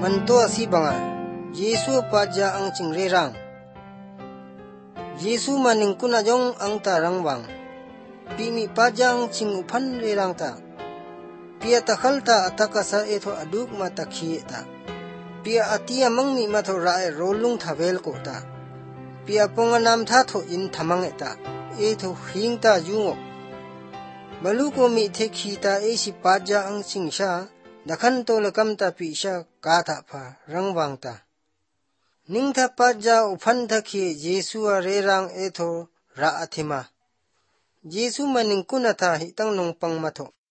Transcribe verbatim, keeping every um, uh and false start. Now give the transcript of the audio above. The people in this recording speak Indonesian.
Manto si banga Yesu paja ang cingrerang. Yesu maning kuna jong ang tarang bang. Pimi pajang cingupan rerang ta. Pia takalta atakasa eto aduk matakhi ta. Pia atia mangni mato rae rolung thabel ko ta. Pia ponganam thato in thamang eta. Eto hing ta jungo. Maluko mi tekhi ta esi paja ang cingsha. Dakan to lekam ta pisha kata pa rangbang ta. Ningtha paja upan takhi Yesu a rerang eto ra athima. Yesu maning kuna ta hitang nong pang mato.